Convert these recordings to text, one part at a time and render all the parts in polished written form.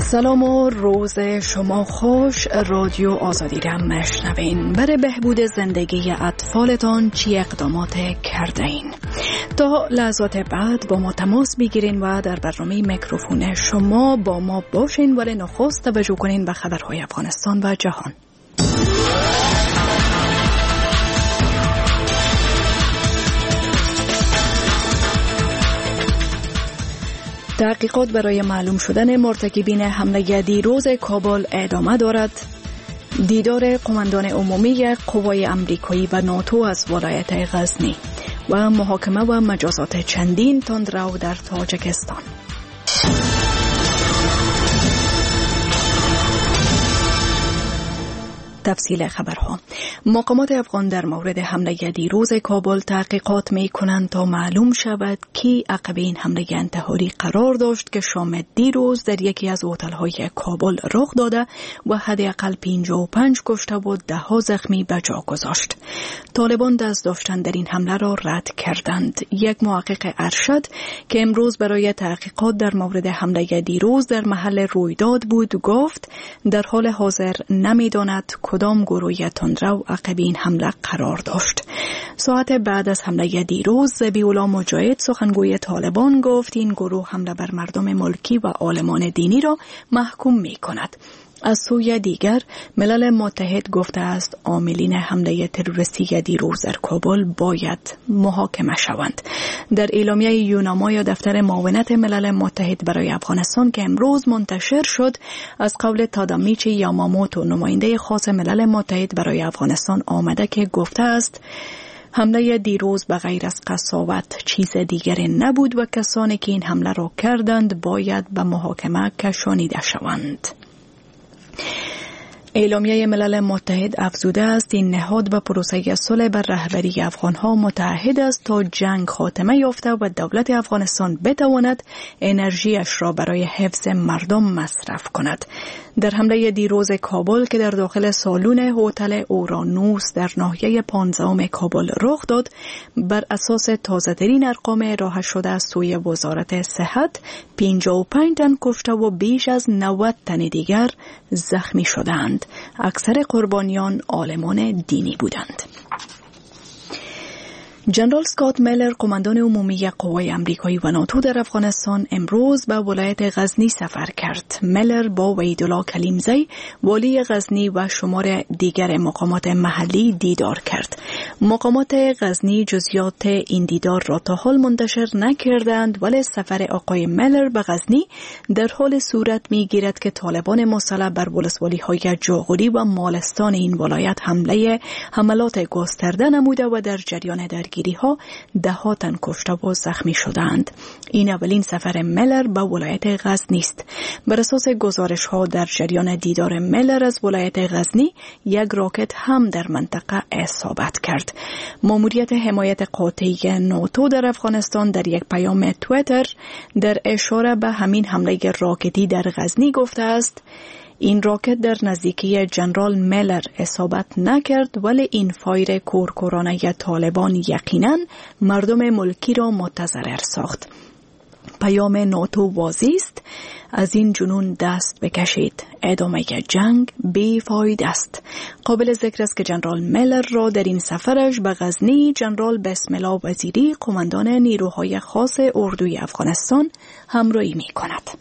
سلام و روز شما خوش. رادیو آزادی را مشنوین. برای بهبود زندگی اطفالتان چی اقدامات کرده این؟ تا لحظات بعد با ما تماس بگیرین و در برنامه میکروفون شما با ما باشین، ولی نخست توجه کنین به خبرهای افغانستان و جهان. تحقیقات برای معلوم شدن مرتکبین حمله دیروز کابل ادامه دارد. دیدار قماندان عمومی قوای امریکایی و ناتو از ولایت غزنی و محاکمه و مجازات چندین تندرو در تاجیکستان. تفصیل خبرها. مقامات افغان در مورد حمله دیروز کابل تحقیقات می کنند تا معلوم شود کی عقب این حمله انتحاری قرار داشت که شام دیروز در یکی از هتل‌های کابل رخ داده و حداقل 55 کشته و 10 زخمی به جا گذاشت. طالبان دست داشتن در این حمله را رد کردند. یک محقق ارشد که امروز برای تحقیقات در مورد حمله دیروز در محل رویداد بود گفت در حال حاضر نمی‌داند کدام گروه تندرو عقب این حمله قرار داشت. ساعت بعد از حمله دیروز ذبیح‌الله مجاهد سخنگوی طالبان گفت این گروه حمله بر مردم ملکی و عالمان دینی را محکوم می کند. از سوی دیگر ملل متحد گفته است عاملین حمله تروریستی دیروز در کابل باید محاکمه شوند. در اعلامیه یوناما دفتر معاونت ملل متحد برای افغانستان که امروز منتشر شد از قول تادامیچی یاماموتو نماینده خاص ملل متحد برای افغانستان آمده که گفته است حمله دیروز به غیر از قساوت چیز دیگری نبود و کسانی که این حمله را کردند باید به محاکمه کشانیده شوند. اعلامیه ملل متحد افزوده است این نهاد به پروسه صلح بر رهبری افغانها متعهد است تا جنگ خاتمه یافته و دولت افغانستان بتواند انرژیش را برای حفظ مردم مصرف کند. در حمله دیروز کابل که در داخل سالن هتل اورانوس در ناحیه 15 کابل رخ داد، بر اساس تازه‌ترین ارقام ارائه شده از سوی وزارت صحت 55 تن کشته و بیش از 90 تن دیگر زخمی شدند. اکثر قربانیان عالمان دینی بودند. جنرال اسکات میلر قماندان عمومی قوای امریکایی و ناتو در افغانستان امروز به ولایت غزنی سفر کرد. میلر با وحیدالله کلیمزی والی غزنی و شمار دیگر مقامات محلی دیدار کرد. مقامات غزنی جزئیات این دیدار را تا حال منتشر نکردند، ولی سفر آقای میلر به غزنی در حال صورت میگیرد که طالبان مسلح بر ولسوالی‌های جاغوری و مالستان این ولایت حملات گسترده نموده و در جریان درگیری ها 10 تن کشته و زخمی شدند. این اولین سفر میلر به ولایت غزنی است. بر اساس گزارش ها در جریان دیدار میلر از ولایت غزنی یک راکت هم در منطقه اصابت کرد. ماموریت حمایت قاطعی ناتو در افغانستان در یک پیام توییتر در اشاره به همین حمله راکتی در غزنی گفته است این راکت در نزدیکی جنرال میلر اصابت نکرد، ولی این فایر کورکورانه طالبان یقیناً مردم ملکی را متضرر ساخت. پیام ناتو واضح است: از این جنون دست بکشید. ادامه جنگ بی‌فایده است. قابل ذکر است که جنرال میلر را در این سفرش به غزنی جنرال بسم الله وزیری قماندان نیروهای خاص اردوی افغانستان همراهی می‌کند.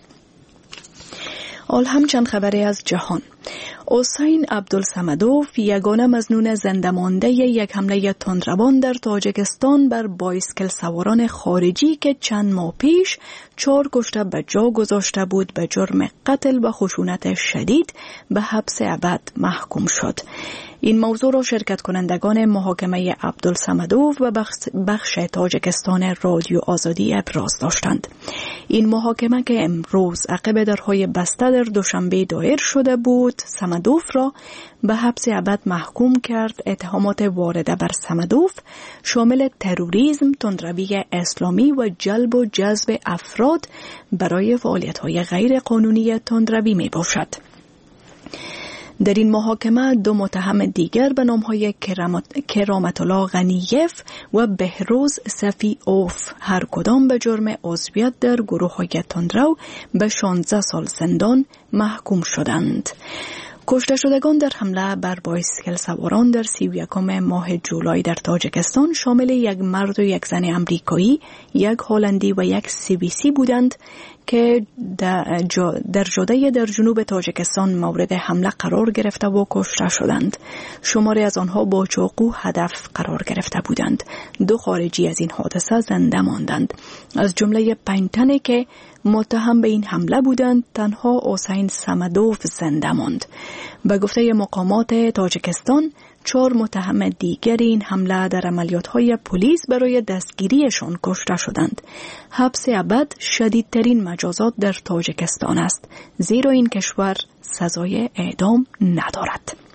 حال هم چند خبری از جهان. حسین عبدالصمدوف یگانه مظنون زنده مانده یک حمله تندروان در تاجیکستان بر بایسکل سواران خارجی که چند ماه پیش 4 کشته به جا گذاشته بود به جرم قتل و خشونت شدید به حبس ابد محکوم شد. این موضوع را شرکت کنندگان محاکمه عبدالصمدوف و بخش تاجیکستان رادیو آزادی ابراز داشتند. این محاکمه که امروز عقب درهای بسته در دوشنبه دایر شده بود، صمدوف را به حبس ابد محکوم کرد. اتهامات وارده بر صمدوف شامل تروریسم، تندروی اسلامی و جلب و جذب افراد برای فعالیت‌های غیر قانونی تندروی می باشد. در این محاکمه دو متهم دیگر به نامهای کرامت الله غنیف و بهروز صفی اوف هر کدام به جرم عضویت در گروه‌های تندرو به 16 سال زندان محکوم شدند. کشته شدگان در حمله بر بایسکل سواران در 31 ماه جولای در تاجیکستان شامل یک مرد و یک زن امریکایی، یک هلندی و یک CBC بودند که در جاده در جنوب تاجیکستان مورد حمله قرار گرفته و کشته شدند. شماری از آنها با چاقو هدف قرار گرفته بودند. 2 خارجی از این حادثه زنده ماندند. از جمله 5 تنی که متهم به این حمله بودند، تنها حسین سمدوف زنده ماند. به گفته مقامات تاجیکستان 4 متهم دیگر این حمله در عملیات‌های پلیس برای دستگیریشان کشته شدند. حبس ابد شدیدترین مجازات در تاجیکستان است، زیرا این کشور سزای اعدام ندارد.